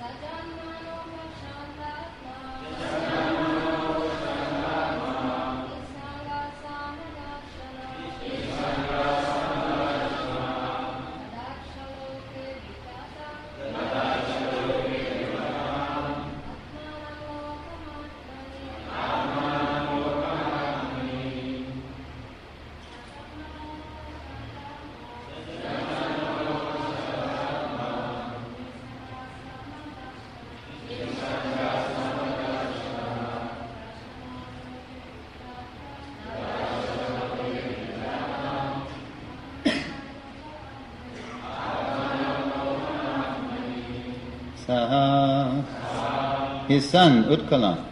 His son Utkala,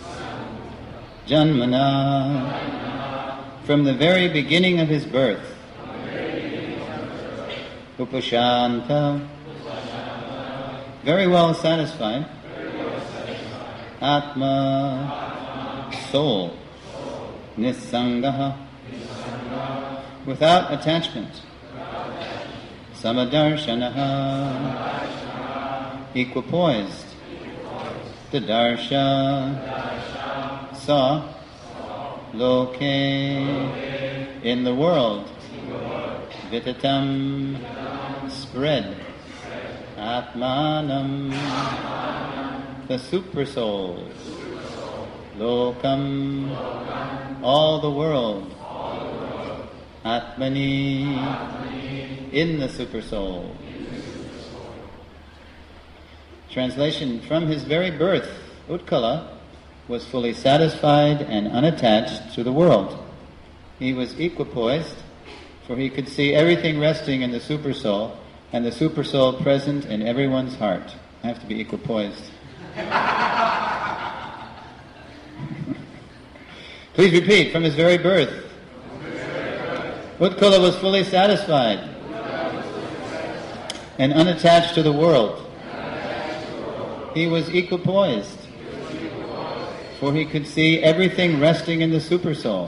Janmana, from the very beginning of his birth, Upashanta, very well satisfied, Atma, soul, Nisangaha, without attachment, Samadarshanaha, equipoised, Darsha, saw, loke, in the world, vitatam, spread, atmanam, the super soul, lokam, all the world, atmani, in the super soul. Translation: from his very birth, Utkala was fully satisfied and unattached to the world. He was equipoised, for he could see everything resting in the Supersoul, and the Supersoul present in everyone's heart. I have to be equipoised. Please repeat, from his very birth. Utkala was fully satisfied and unattached to the world. He was equipoised, for he could see everything resting in the Supersoul,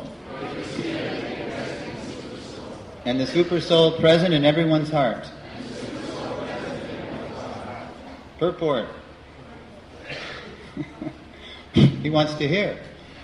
and the Supersoul present in everyone's heart. Purport. He wants to hear.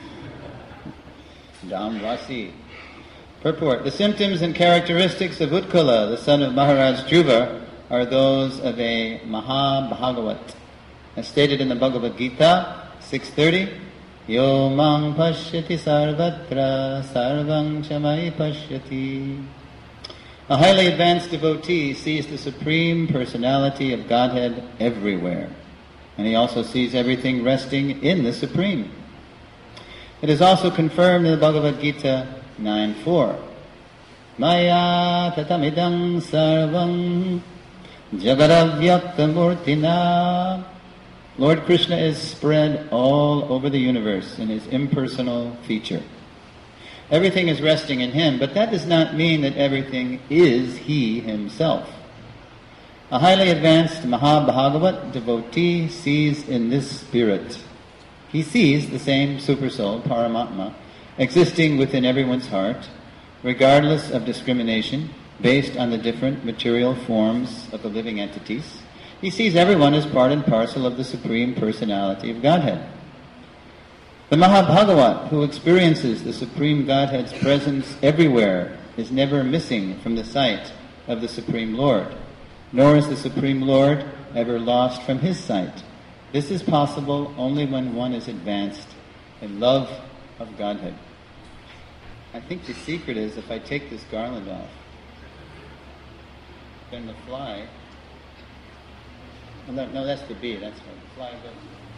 Damvasi. Purport. The symptoms and characteristics of Utkala, the son of Maharaj Dhruva, are those of a Mahabhagavat. As stated in the Bhagavad Gita, 6:30, Yo mang pashyati sarvatra sarvang chamai pashyati. A highly advanced devotee sees the Supreme Personality of Godhead everywhere, and he also sees everything resting in the Supreme. It is also confirmed in the Bhagavad Gita 9:4, Maya tatamidang sarvam jagadavyaktamurtina. Lord Krishna is spread all over the universe in his impersonal feature. Everything is resting in him, but that does not mean that everything is he himself. A highly advanced Mahabhagavat devotee sees in this spirit. He sees the same Supersoul, Paramatma, existing within everyone's heart, regardless of discrimination, based on the different material forms of the living entities. He sees everyone as part and parcel of the Supreme Personality of Godhead. The Mahabhagavat, who experiences the Supreme Godhead's presence everywhere, is never missing from the sight of the Supreme Lord, nor is the Supreme Lord ever lost from his sight. This is possible only when one is advanced in love of Godhead. I think the secret is if I take this garland off, then the fly... No, that's the bee, that's right. The fly goes...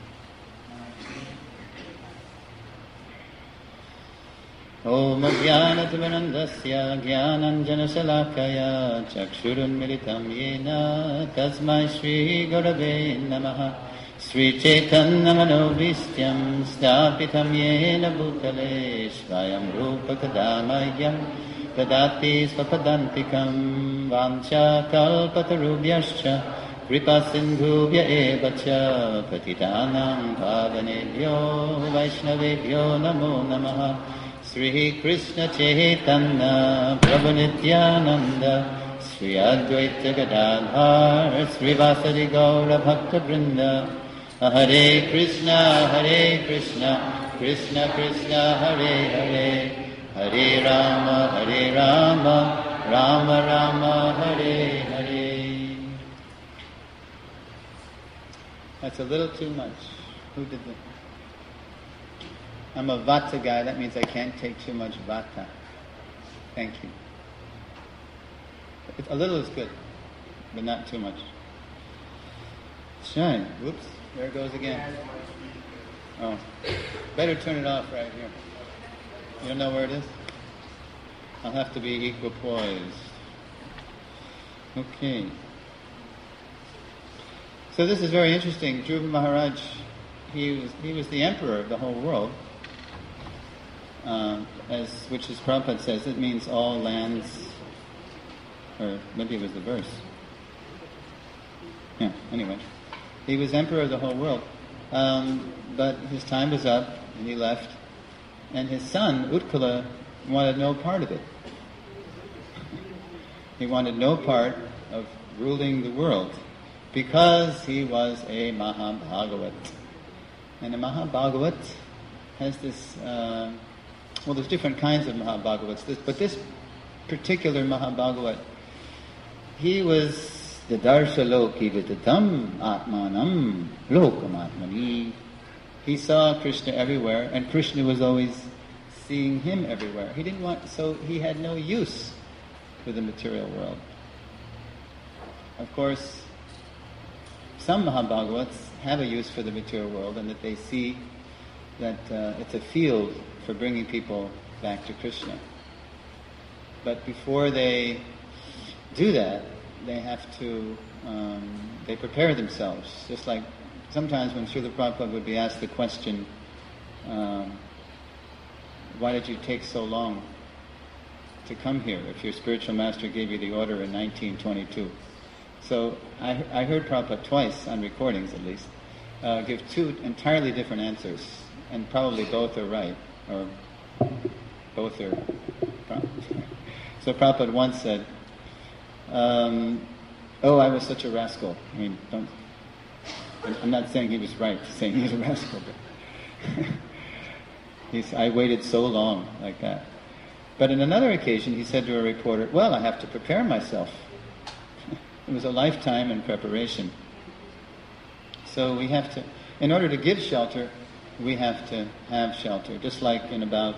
Om Jnanatimanandasya Jnananjanasalakaya Chakshurunmilitam Yena Tasmai Shri Gurave Namaha Sri Chaitanya Manovishyam Stapitam Yena Bhutale Svayam Rupa Kadamayam Tadati Svapadantikam Vancha Kalpatarubhyascha Kripa Sindhubhya Evacha Patitanam Pavanebhyo Vaishnavebhyo Namo Namaha Sri Krishna Chaitanya Prabhu Nityananda Sri Advaita Gadadhar Srivasadi Gaura Bhakta Vrinda Hare Krishna Krishna Krishna Hare Hare Hare Rama Rama Rama Hare Hare. That's a little too much. Who did that? I'm a Vata guy, that means I can't take too much Vata. Thank you. A little is good, but not too much. Shine. Whoops, there it goes again. Oh, better turn it off right here. You don't know where it is? I'll have to be equipoised. Okay. So this is very interesting. Dhruva Maharaj, he was the emperor of the whole world. Which is Prabhupada says, it means all lands, or maybe it was the verse. Yeah, anyway. He was emperor of the whole world. But his time was up, and he left. And his son, Utkala, wanted no part of it. He wanted no part of ruling the world, because he was a Mahabhagavat. And a Mahabhagavat has this... there's different kinds of Mahabhagavats, but this particular Mahabhagavat, he was the Darshaloki Vitatam Atmanam Lokam Atmani. He saw Krishna everywhere, and Krishna was always seeing him everywhere. So he had no use for the material world. Of course, some Mahabhagavats have a use for the material world, and that they see that it's a field for bringing people back to Krishna. But before they do that, they have to, they prepare themselves. Just like sometimes when Srila Prabhupada would be asked the question, why did you take so long to come here if your spiritual master gave you the order in 1922? So I heard Prabhupada twice, on recordings at least, give two entirely different answers, and probably both are right. Or both are. So Prabhupada once said, I was such a rascal. I mean, I'm not saying he was right, saying he was a rascal, but I waited so long like that. But in another occasion, he said to a reporter, I have to prepare myself. It was a lifetime in preparation. So we have to, in order to give shelter, we have to have shelter. Just like in about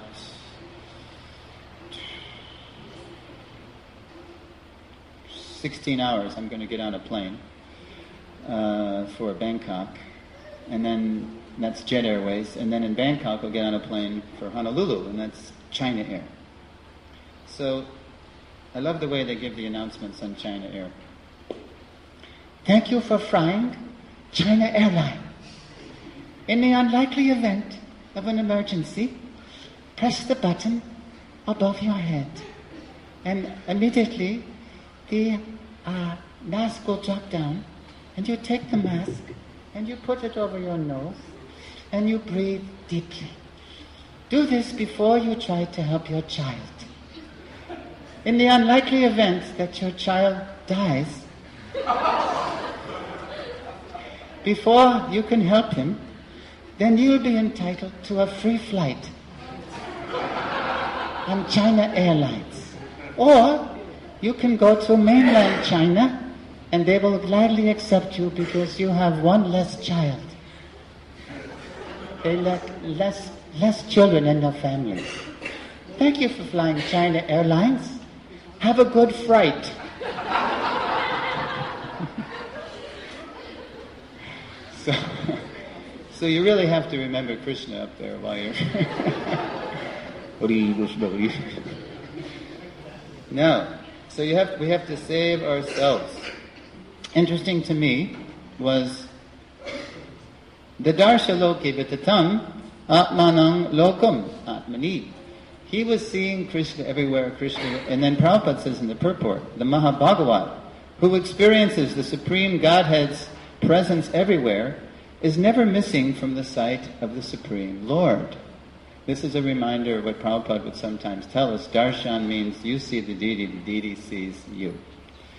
16 hours, I'm going to get on a plane for Bangkok, and then that's Jet Airways, and then in Bangkok I'll get on a plane for Honolulu, and that's China Air. So I love the way they give the announcements on China Air. Thank you for flying China Airline. In the unlikely event of an emergency, press the button above your head, and immediately the mask will drop down, and you take the mask and you put it over your nose and you breathe deeply. Do this before you try to help your child. In the unlikely event that your child dies, before you can help him, then you'll be entitled to a free flight on China Airlines. Or you can go to mainland China, and they will gladly accept you because you have one less child. They let less children in their family. Thank you for flying China Airlines. Have a good flight. So you really have to remember Krishna up there while you're... No. So we have to save ourselves. Interesting to me was the Darshaloki Vitatam Atmanang Lokam Atmani. He was seeing Krishna everywhere, and then Prabhupada says in the purport, the Mahabhagavat, who experiences the Supreme Godhead's presence everywhere, is never missing from the sight of the Supreme Lord. This is a reminder of what Prabhupada would sometimes tell us. Darshan means you see the deity sees you.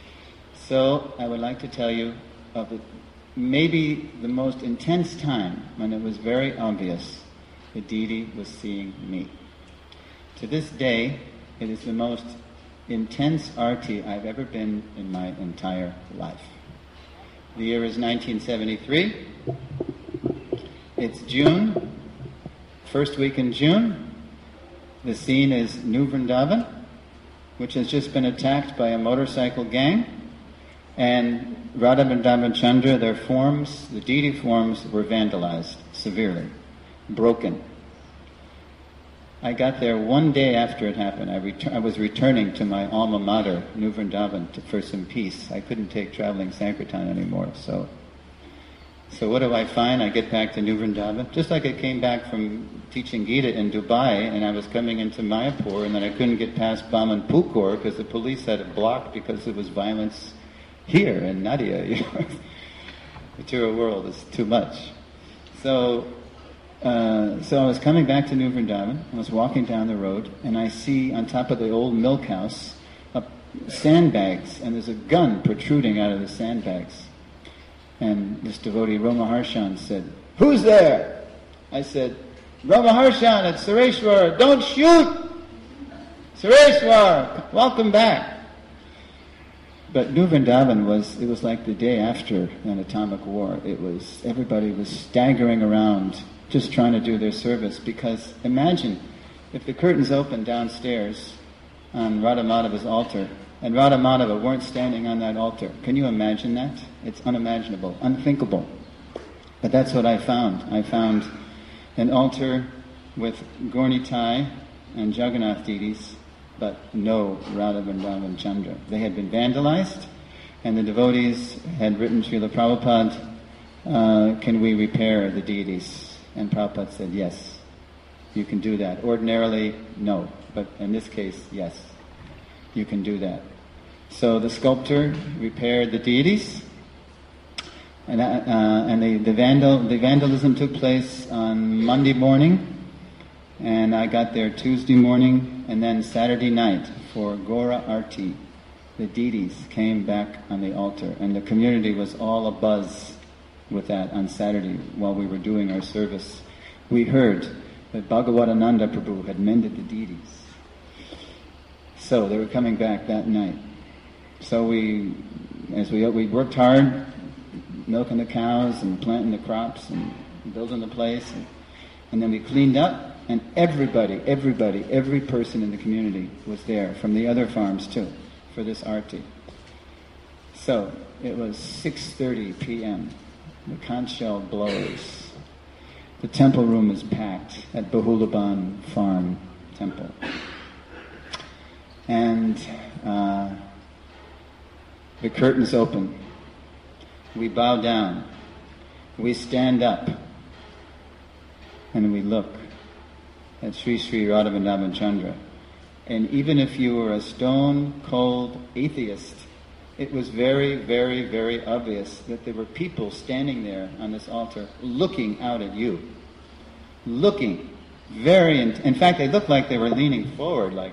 So I would like to tell you of maybe the most intense time when it was very obvious the deity was seeing me. To this day, it is the most intense arti I've ever been in my entire life. The year is 1973. It's June, first week in June. The scene is New Vrindavan, which has just been attacked by a motorcycle gang. And Radha and Chandra, their forms, the deity forms, were vandalized severely, broken. I got there one day after it happened. I was returning to my alma mater, New Vrindavan, for some peace. I couldn't take traveling Sankirtan anymore. So what do I find? I get back to New Vrindavan, just like I came back from teaching Gita in Dubai, and I was coming into Mayapur, and then I couldn't get past Baman Pukor because the police had it blocked because there was violence here in Nadia. You know? Material world is too much. So I was coming back to New Vrindavan. I was walking down the road, and I see on top of the old milk house sandbags, and there's a gun protruding out of the sandbags. And this devotee, Ramaharshan, said, "Who's there?" I said, "Ramaharshan, it's Sureshwar. Don't shoot! Sureshwar, welcome back." But New Vrindavan it was like the day after an atomic war. Everybody was staggering around just trying to do their service, because imagine if the curtains opened downstairs on Radha Madhava's altar and Radha Madhava weren't standing on that altar. Can you imagine that? It's unimaginable, unthinkable. But that's what I found. I found an altar with Gaurnitai and Jagannath deities, but no Radha Vrindavan Chandra. They had been vandalized, and the devotees had written Srila Prabhupada, can we repair the deities? And Prabhupada said, yes, you can do that. Ordinarily, no, but in this case, yes, you can do that. So the sculptor repaired the deities, and the vandalism took place on Monday morning, and I got there Tuesday morning, and then Saturday night for Gora Arti. The deities came back on the altar, and the community was all abuzz with that on Saturday while we were doing our service. We heard that Bhagavatananda Prabhu had mended the deities. So they were coming back that night. So we worked hard, milking the cows and planting the crops and building the place, and then we cleaned up, and every person in the community was there, from the other farms too, for this arti. So it was 6:30 p.m. The conch shell blows. The temple room is packed at Bahulaban Farm Temple. And the curtains open. We bow down. We stand up. And we look at Sri Sri Radha Vrindavan Chandra. And even if you were a stone-cold atheist, it was very, very, very obvious that there were people standing there on this altar looking out at you. Looking very... In fact, they looked like they were leaning forward, like...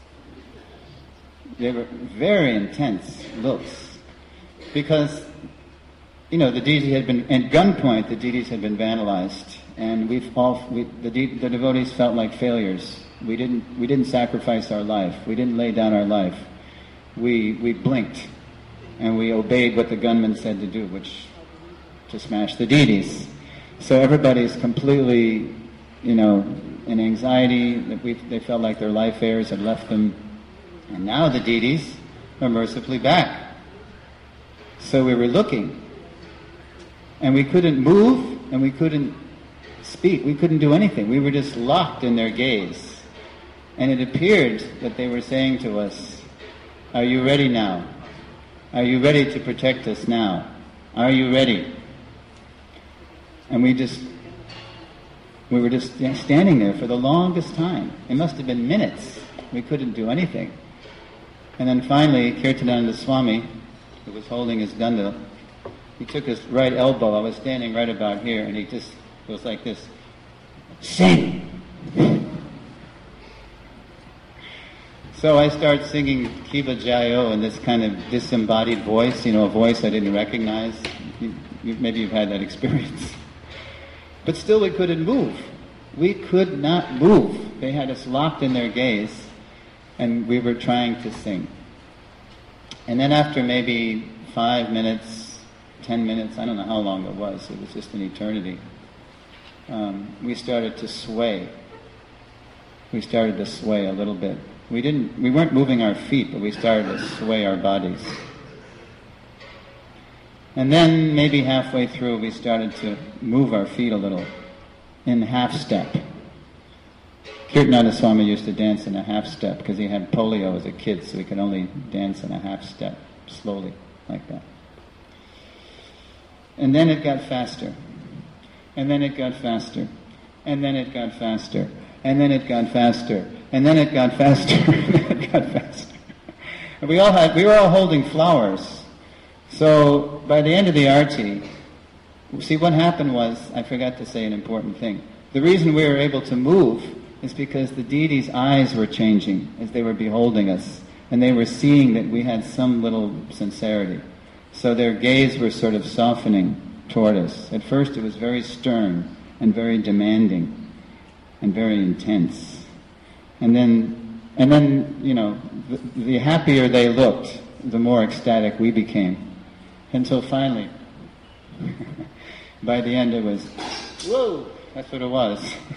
They were very intense looks. Because, the deity had been... At gunpoint, the deities had been vandalized. And the devotees felt like failures. We didn't sacrifice our life. We didn't lay down our life. We blinked. And we obeyed what the gunman said to do, which to smash the deities. So everybody's completely, in anxiety. They felt like their life heirs had left them. And now the deities are mercifully back. So we were looking. And we couldn't move, and we couldn't speak. We couldn't do anything. We were just locked in their gaze. And it appeared that they were saying to us, "Are you ready now? Are you ready to protect us now? Are you ready?" And we were just standing there for the longest time. It must have been minutes. We couldn't do anything. And then finally, Kirtananda Swami, who was holding his danda, he took his right elbow. I was standing right about here, and he just goes like this, "Sing!" So I start singing Kiva Jayo in this kind of disembodied voice, a voice I didn't recognize. Maybe you've had that experience. But still we couldn't move. We could not move. They had us locked in their gaze, and we were trying to sing. And then after maybe 5 minutes, 10 minutes, I don't know how long it was just an eternity, we started to sway. We started to sway a little bit. We weren't moving our feet, but we started to sway our bodies. And then maybe halfway through we started to move our feet a little in half step. Kirtananda Swami used to dance in a half step because he had polio as a kid, so he could only dance in a half step, slowly, like that. And then it got faster. And then it got faster. And then it got faster. And then it got faster. And then it got faster. And then it got faster. And we were all holding flowers. So by the end of the arti, see what happened was, I forgot to say an important thing. The reason we were able to move is because the deity's eyes were changing as they were beholding us, and they were seeing that we had some little sincerity. So their gaze was sort of softening toward us. At first it was very stern and very demanding and very intense. And then the happier they looked, the more ecstatic we became. Until finally, by the end it was, whoa, that's what it was.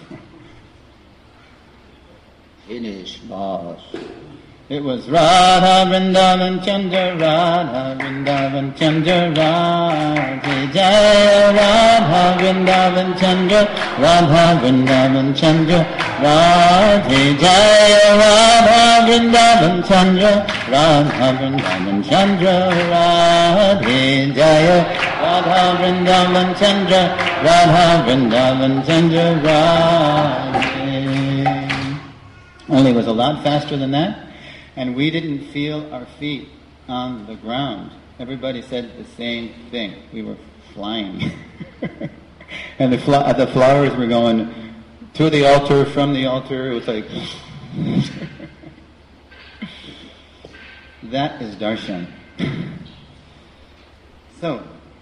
Finish, boss. It was Radha Vrindavan Chandra, Radha Vrindavan Chandra, Radha Jaya, Radha Vrindavan Chandra, Radha Vrindavan Chandra, Radha Jaya, Radha Vrindavan Chandra, Radha Vrindavan Chandra, Radha Jaya, Radha Vrindavan Chandra, Radha Vrindavan Chandra, Radha. Only it was a lot faster than that. And we didn't feel our feet on the ground. Everybody said the same thing. We were flying. And the flowers were going to the altar, from the altar. It was like... That is darshan. So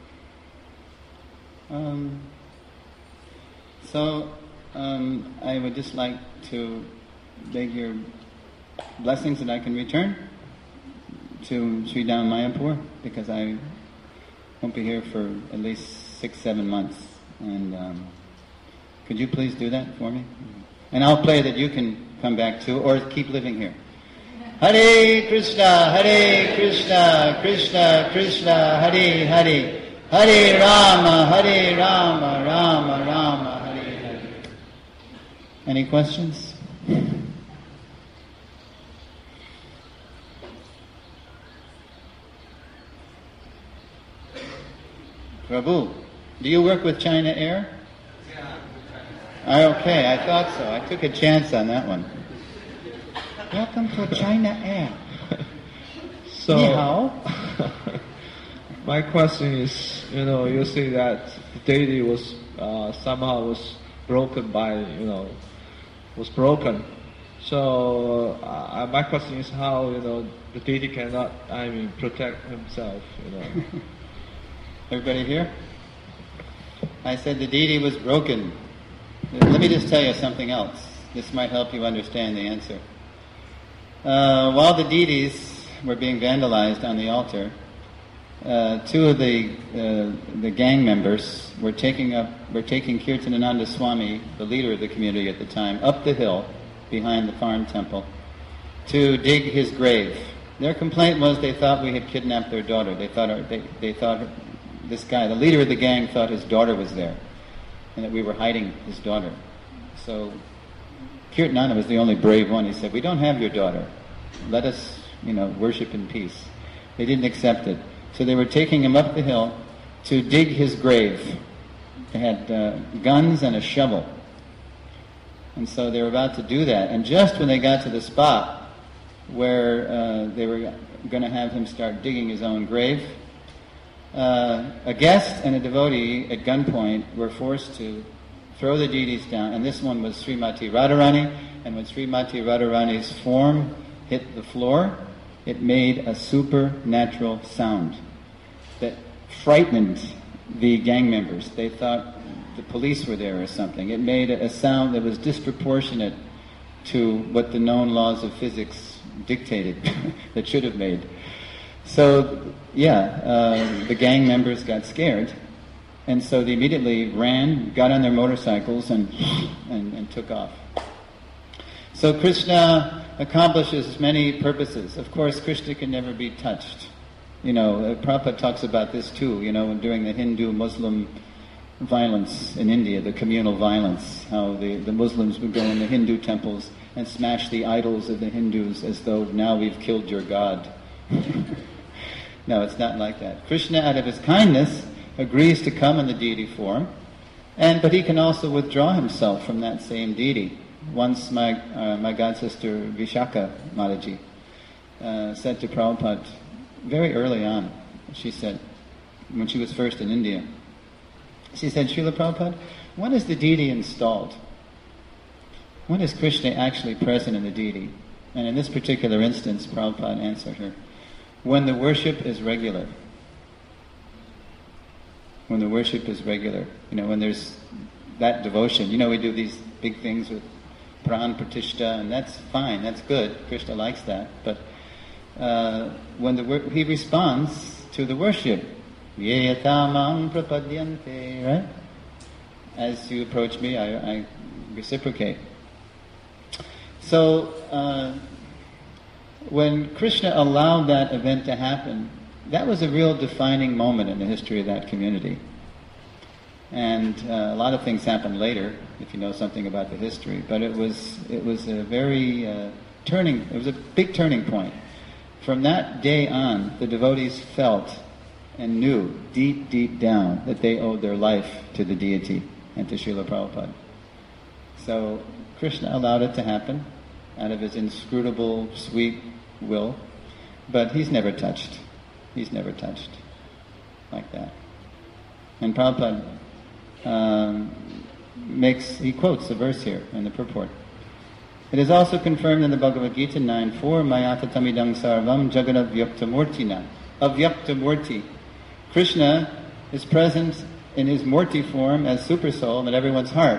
I would just like to beg your blessings that I can return to Sri Dham Mayapur, because I won't be here for at least 6-7 months. And could you please do that for me? And I'll pray that you can come back too, or keep living here. Hare Krishna, Hare Krishna, Krishna Krishna, Hare Hare, Hare Rama, Rama Rama, Hare Hare. Any questions? Prabhu, do you work with China Air? Yeah. Okay, I thought so. I took a chance on that one. Welcome to China Air. So, Ni hao. My question is, you say that the deity was somehow was broken by, was broken. So my question is how, the deity cannot, protect himself, Everybody here? I said the deity was broken. Let me just tell you something else. This might help you understand the answer. While the deities were being vandalized on the altar, two of the gang members were taking Kirtanananda Swami, the leader of the community at the time, up the hill behind the farm temple to dig his grave. Their complaint was they thought we had kidnapped their daughter. They thought this guy, the leader of the gang, thought his daughter was there and that we were hiding his daughter. So Kirtananda was the only brave one. He said, "We don't have your daughter. Let us, worship in peace." They didn't accept it. So they were taking him up the hill to dig his grave. They had guns and a shovel. And so they were about to do that. And just when they got to the spot where they were going to have him start digging his own grave, a guest and a devotee at gunpoint were forced to throw the deities down. And this one was Srimati Radharani. And when Srimati Radharani's form hit the floor, it made a supernatural sound that frightened the gang members. They thought the police were there or something. It made a sound that was disproportionate to what the known laws of physics dictated that should have made. So, the gang members got scared, and so they immediately ran, got on their motorcycles, and took off. So Krishna accomplishes many purposes. Of course, Krishna can never be touched. Prabhupada talks about this too, during the Hindu-Muslim violence in India, the communal violence, how the Muslims would go in the Hindu temples and smash the idols of the Hindus as though now we've killed your God. No, it's not like that. Krishna, out of his kindness, agrees to come in the deity form, but he can also withdraw himself from that same deity. Once my god sister Vishaka Mataji said to Prabhupada very early on, she said, when she was first in India, she said, Srila Prabhupada, when is the deity installed? When is Krishna actually present in the deity? And in this particular instance, Prabhupada answered her, when the worship is regular. When the worship is regular. When there's that devotion. We do these big things with Pran Pratishta, and that's fine, that's good. Krishna likes that. But when he responds to the worship, Yeyatamam prapadyante, right? As you approach me, I reciprocate. So, when Krishna allowed that event to happen, that was a real defining moment in the history of that community. And a lot of things happened later, if you know something about the history. But it was a very it was a big turning point. From that day on, the devotees felt and knew deep, deep down that they owed their life to the deity and to Srila Prabhupada. So Krishna allowed it to happen out of his inscrutable, sweet will, but he's never touched. He's never touched like that. And Prabhupada he quotes the verse here in the purport. It is also confirmed in the Bhagavad Gita 9.4, Mayata tamidang sarvam jagat avyaktamurtina. Avyaktamurti. Krishna is present in his Murti form as Super Soul in everyone's heart.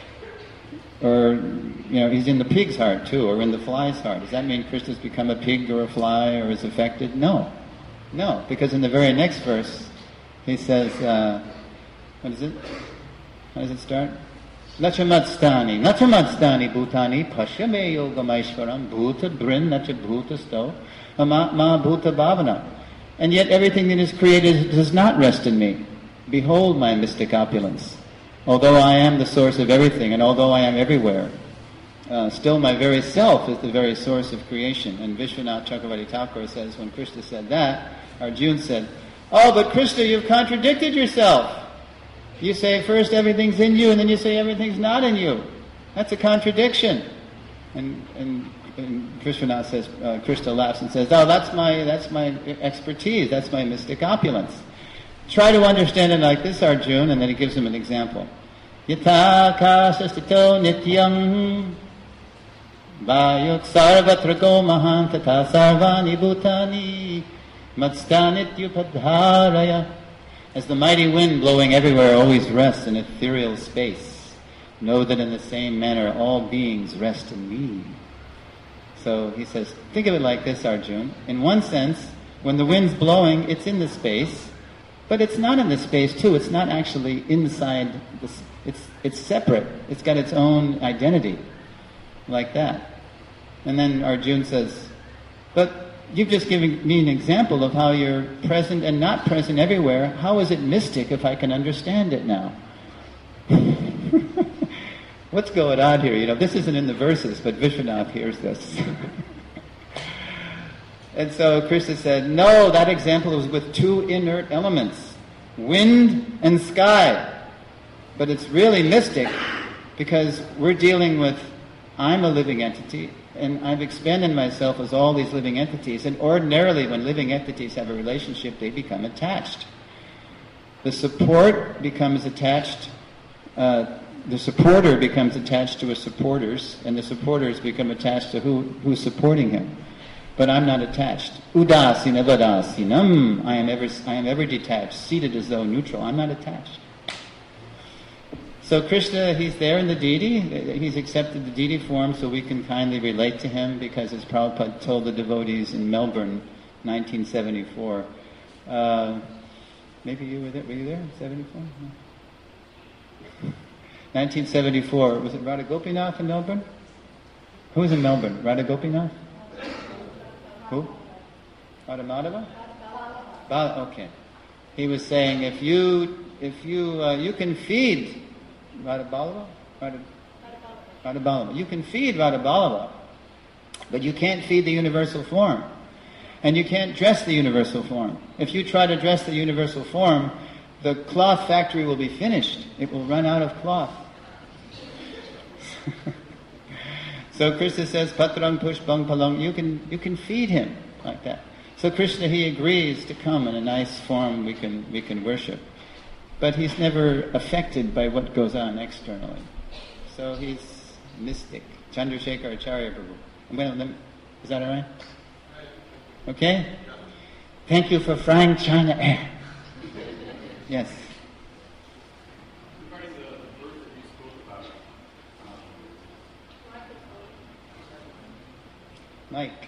Or, he's in the pig's heart too, or in the fly's heart. Does that mean Krishna's become a pig or a fly or is affected? No, because in the very next verse, he says, what is it? How does it start? Nachamatstani bhutani pashyame yogamaishvaram bhuta brin nacha bhutasto ma bhuta bhavana. And yet everything that is created does not rest in me. Behold my mystic opulence. Although I am the source of everything, and although I am everywhere, still my very self is the very source of creation. And Vishwanath Chakravarti Thakur says, when Krishna said that, Arjuna said, oh, but Krishna, you've contradicted yourself. You say first everything's in you, and then you say everything's not in you. That's a contradiction. And Vishwanath says, Krishna laughs and says, oh, that's my expertise, that's my mystic opulence. Try to understand it like this, Arjuna, and then he gives him an example. Yatha kasastito nityam vayuk sarvatrago mahan tata sarvani bhutani matstanityupadharaya. As the mighty wind blowing everywhere always rests in ethereal space, know that in the same manner all beings rest in me. So he says, think of it like this, Arjuna. In one sense, when the wind's blowing, it's in the space, but it's not in the space too. It's not actually inside. It's separate. It's got its own identity, like that. And then Arjuna says, but you've just given me an example of how you're present and not present everywhere. How is it mystic if I can understand it now? What's going on here? This isn't in the verses, but Vishwanath hears this. And so Krishna said, no, that example was with two inert elements, wind and sky. But it's really mystic because we're dealing with, I'm a living entity, and I've expanded myself as all these living entities. And ordinarily, when living entities have a relationship, they become attached. The support becomes attached, the supporter becomes attached to his supporters, and the supporters become attached to who's supporting him. But I'm not attached. Udasina vadasinam. I am ever detached, seated as though neutral. I'm not attached. So Krishna, he's there in the deity. He's accepted the deity form so we can kindly relate to him, because as Prabhupada told the devotees in Melbourne, 1974. Maybe you were there. Were you there in 74? No. 1974. Was it Radha Gopinath in Melbourne? Who was in Melbourne? Radha Gopinath? Who? Radha Madhava? Okay. He was saying, if you can feed Radha Ballava? Radha Ballava. You can feed Radha Ballava, but you can't feed the universal form. And you can't dress the universal form. If you try to dress the universal form, the cloth factory will be finished. It will run out of cloth. So Krishna says, Patrang Pushpang Palang, you can feed him like that. So Krishna, he agrees to come in a nice form we can worship. But he's never affected by what goes on externally. So he's mystic. Chandrasekhar Acharya Prabhu. Is that all right? Okay? Thank you for frying China air. Yes. Regarding the verse that you spoke about, Mike.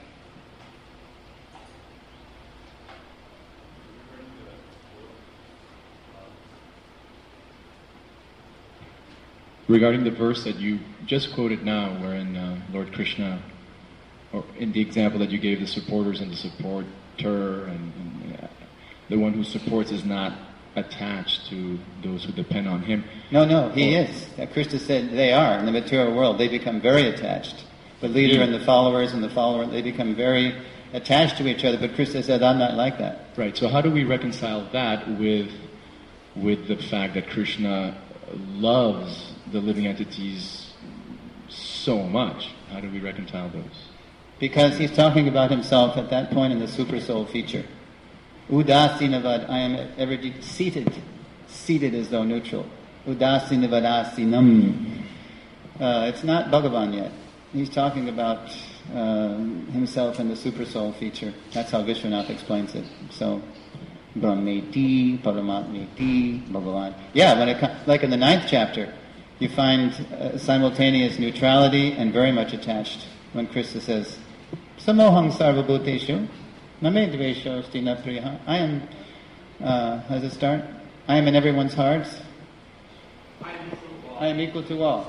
Regarding the verse that you just quoted now, wherein Lord Krishna, or in the example that you gave, the supporters and the supporter, and the one who supports is not attached to those who depend on him. No, he is. Krishna said they are. In the material world, they become very attached. The leader and the followers and the follower, they become very attached to each other. But Krishna said, I'm not like that. Right. So how do we reconcile that with the fact that Krishna loves the living entities so much? How do we reconcile those? Because he's talking about himself at that point in the super soul feature. Udasinavad, I am ever seated as though neutral. Udasinavadasinam. It's not Bhagavan yet. He's talking about himself in the super soul feature. That's how Vishwanath explains it. So, Brahmeti, Paramatmeti, Bhagavan. Yeah, when like in the 9th chapter, you find simultaneous neutrality and very much attached. When Krishna says, Samohang sarvabhuteshu, name dvesho asti na priya. I am, how does it start? I am in everyone's hearts. I am equal to all.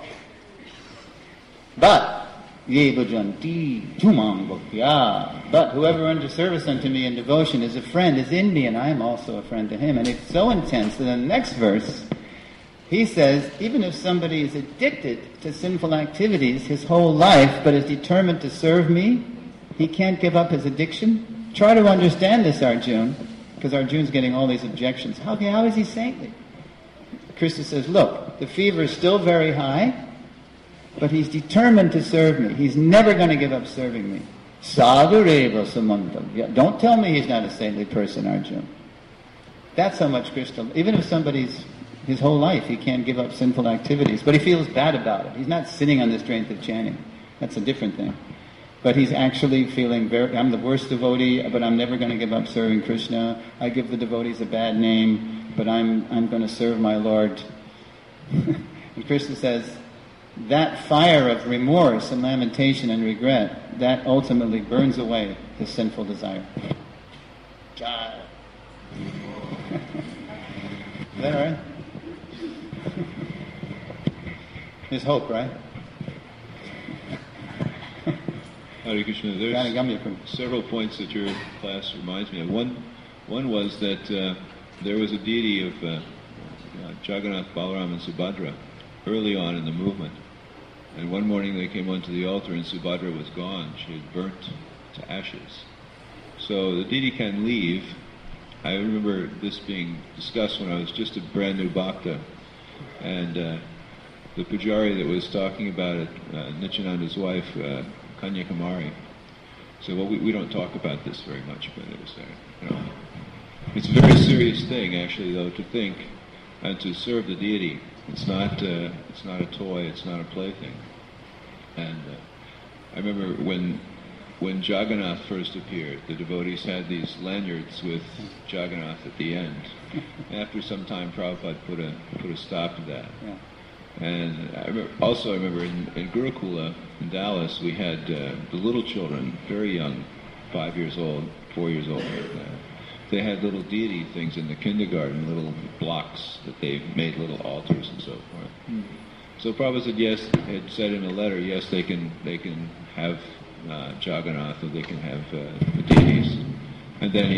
But, ye bhajanti tumam bhaktya. But whoever renders service unto me in devotion is a friend, is in me, and I am also a friend to him. And it's so intense that in the next verse, he says, even if somebody is addicted to sinful activities his whole life, but is determined to serve me, he can't give up his addiction. Try to understand this, Arjuna, because Arjuna's getting all these objections. How is he saintly? Krishna says, look, the fever is still very high, but he's determined to serve me. He's never going to give up serving me. Sadhureva samantam. Don't tell me he's not a saintly person, Arjuna. That's how much Krishna, even if somebody's his whole life, he can't give up sinful activities, but he feels bad about it. He's not sitting on the strength of chanting. That's a different thing. But he's actually feeling I'm the worst devotee, but I'm never going to give up serving Krishna. I give the devotees a bad name, but I'm going to serve my Lord. And Krishna says, that fire of remorse and lamentation and regret, that ultimately burns away his sinful desire. God. Is that all right? There's hope, right? Hare Krishna, there's several points that your class reminds me of. One was that there was a deity of Jagannath, Balaram, and Subhadra early on in the movement. And one morning they came onto the altar and Subhadra was gone. She had burnt to ashes. So the deity can leave. I remember this being discussed when I was just a brand new bhakta. And the pujari that was talking about it, Nityananda's wife, Kanyakumari, said, well, we don't talk about this very much, but it was it's a very serious thing, actually, though, to think and to serve the deity. It's not a toy, it's not a plaything. And I remember when when Jagannath first appeared, the devotees had these lanyards with Jagannath at the end. After some time, Prabhupada put a stop to that. Yeah. And I remember in Gurukula in Dallas, we had the little children, very young, 5 years old, 4 years old. They had little deity things in the kindergarten, little blocks that they made little altars and so forth. Mm. So Prabhupada said yes, had said in a letter, yes, they can have Jagannath, or they can have the deities. And then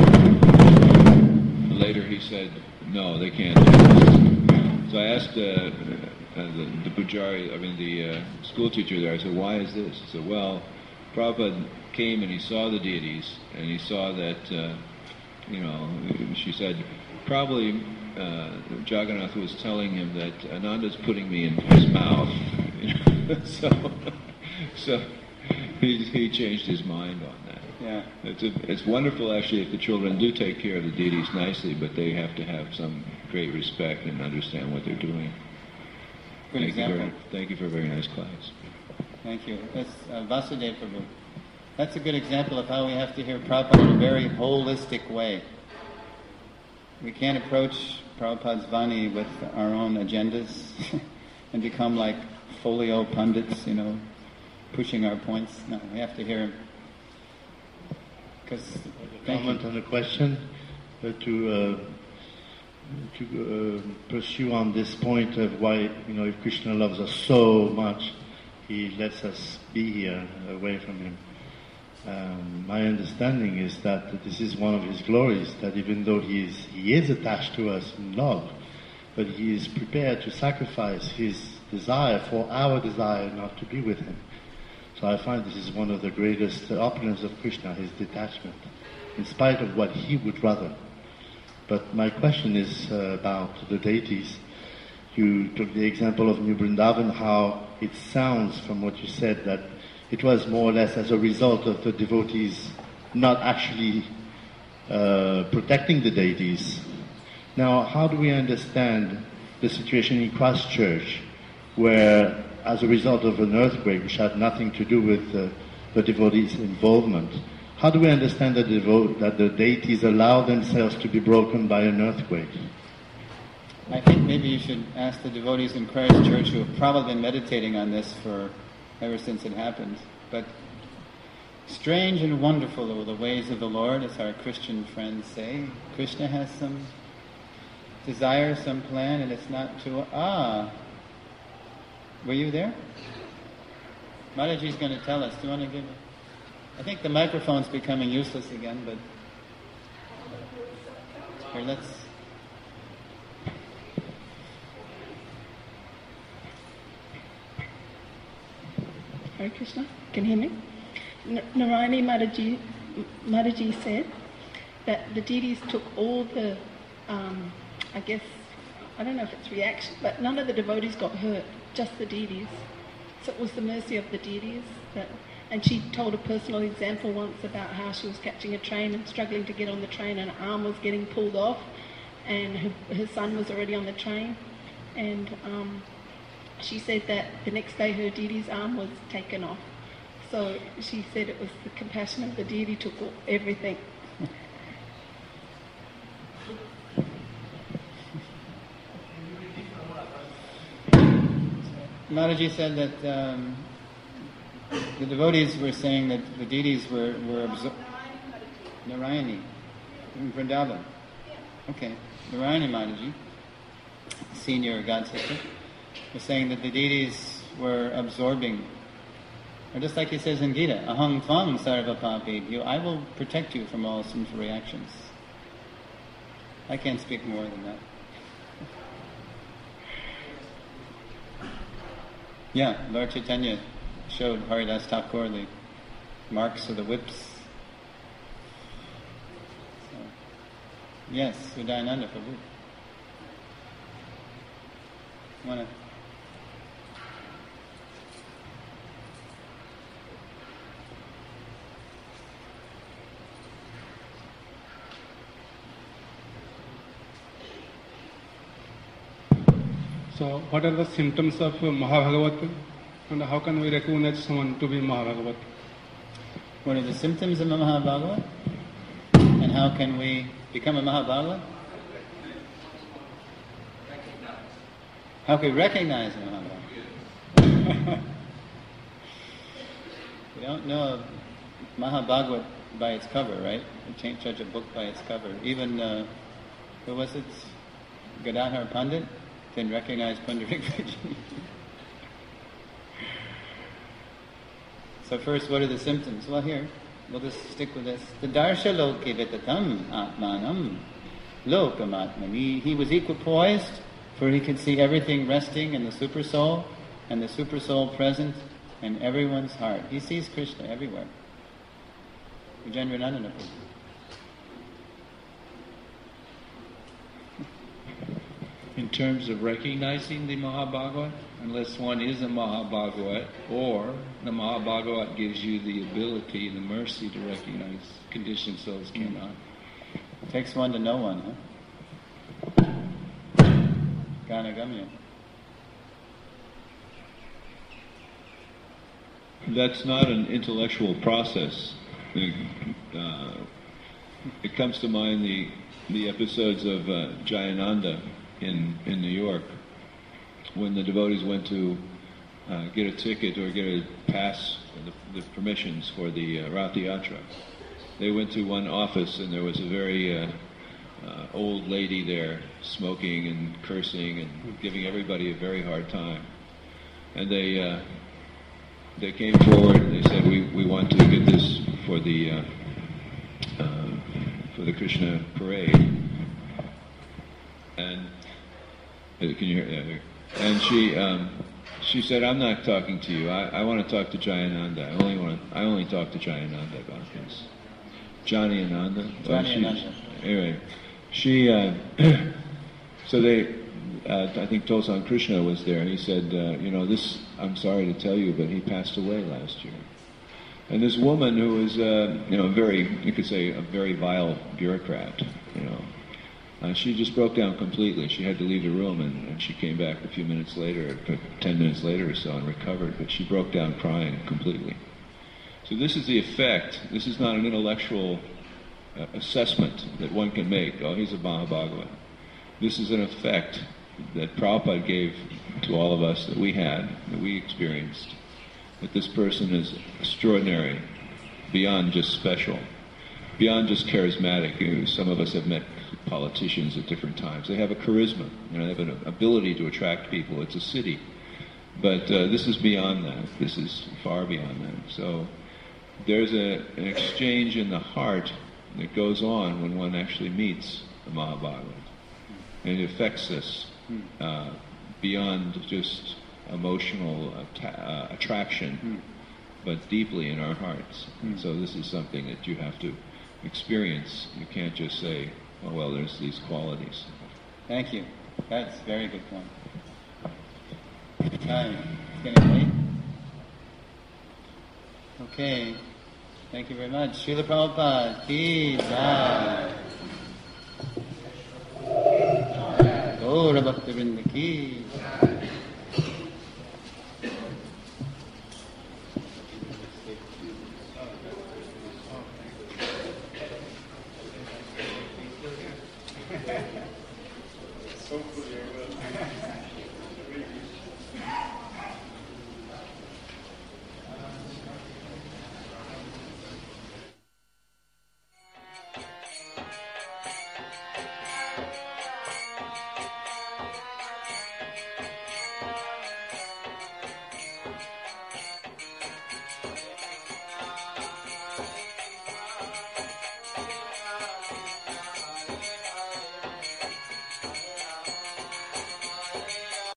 later he said, no, they can't do this. So I asked the pujari, the school teacher there, I said, why is this? He said, well, Prabhupada came and he saw the deities, and he saw that, she said, probably Jagannath was telling him that Ananda's putting me in his mouth. So he changed his mind on that. Yeah. It's wonderful actually if the children do take care of the deities nicely, but they have to have some great respect and understand what they're doing. Good example. Thank you for a very nice class. Thank you. That's Vasudeva Prabhu. That's a good example of how we have to hear Prabhupada in a very holistic way. We can't approach Prabhupada's Vani with our own agendas and become like folio pundits, pushing our points. No, we have to hear him. Comment on the question to pursue on this point of why, if Krishna loves us so much, he lets us be here away from him. My understanding is that this is one of his glories, that even though he is attached to us in love, but he is prepared to sacrifice his desire for our desire not to be with him. So I find this is one of the greatest opulence of Krishna, his detachment, in spite of what he would rather. But my question is about the deities. You took the example of New Vrindavan, how it sounds from what you said that it was more or less as a result of the devotees not actually protecting the deities. Now, how do we understand the situation in Christchurch, where as a result of an earthquake, which had nothing to do with the devotees' involvement, how do we understand that the deities allow themselves to be broken by an earthquake? I think maybe you should ask the devotees in Christchurch who have probably been meditating on this ever since it happened. But strange and wonderful are the ways of the Lord, as our Christian friends say. Krishna has some desire, some plan, and it's not to... Were you there? Mataji's going to tell us. Do you want to give... I think the microphone's becoming useless again, but... Here, let's... Hare Krishna, can you hear me? Narayani Mataji said that the deities took all the, I don't know if it's reaction, but none of the devotees got hurt, just the deities. So it was the mercy of the deities. And she told a personal example once about how she was catching a train and struggling to get on the train, and her arm was getting pulled off, and her son was already on the train. And she said that the next day her deity's arm was taken off. So she said it was the compassion of the deity took everything. Mataji said that the devotees were saying that the deities were Narayani in Vrindavan. Okay, Narayani Mataji, senior god sister, was saying that the deities were absorbing, or just like he says in Gita, aham tvam sarva papi, I will protect you from all sinful reactions. I can't speak more than that. Yeah, Lord Chaitanya showed Haridas Thakur the marks of the whips. So, yes, Udayananda Prabhu. Wanna? So, what are the symptoms of Mahabhagavat, and how can we recognize someone to be Mahabhagavat? What are the symptoms of a Mahabhagavad? And how can we become a Mahabhagavad? How can we recognize a Mahabhagavad? We don't know Mahabhagavad by its cover, right? We can't judge a book by its cover. Even, who was it? Gadadhar Pandit didn't recognize Pundarik Vijay. So first, what are the symptoms? Well, here, we'll just stick with this. The darsha loke vitatam atmanam lokamatmani. He was equipoised, for he could see everything resting in the super soul, and the super soul present in everyone's heart. He sees Krishna everywhere. Vijayendranandana. In terms of recognizing the Mahabhagavad, unless one is a Mahabhagavad, or the Mahabhagavad gives you the ability, the mercy to recognize conditioned souls cannot. It takes one to know one, huh? Ganagamya. That's not an intellectual process. It comes to mind the episodes of Jayananda in New York, when the devotees went to get a ticket or get a pass, the permissions for the Rath Yatra. They went to one office and there was a very old lady there smoking and cursing and giving everybody a very hard time. And they came forward and they said, we want to get this for the Krishna parade. And can you hear? Yeah, and she said, I'm not talking to you. I want to talk to Jayananda. I only talk to Jayananda about this. Johnny Ananda. Ananda. Anyway, she so they I think Tosan Krishna was there, and he said, this, I'm sorry to tell you, but he passed away last year. And this woman who was, you could say, a very vile bureaucrat, she just broke down completely. She had to leave the room, and she came back a few minutes later, 10 minutes later or so, and recovered, but she broke down crying completely. So this is the effect. This is not an intellectual assessment that one can make. Oh, he's a Mahabhagavad. This is an effect that Prabhupada gave to all of us that we experienced, that this person is extraordinary, beyond just special, beyond just charismatic. Some of us have met politicians at different times. They have a charisma, they have an ability to attract people. It's a city. But this is beyond that. This is far beyond that. So there's an exchange in the heart that goes on when one actually meets the Mahabhagavad. And it affects us beyond just emotional attraction, but deeply in our hearts. And so this is something that you have to experience. You can't just say, oh, well, there's these qualities. Thank you. That's a very good point. Time. It's getting late. Okay. Thank you very much. Srila Prabhupada ki jai. Gaura Bhakta Vrinda ki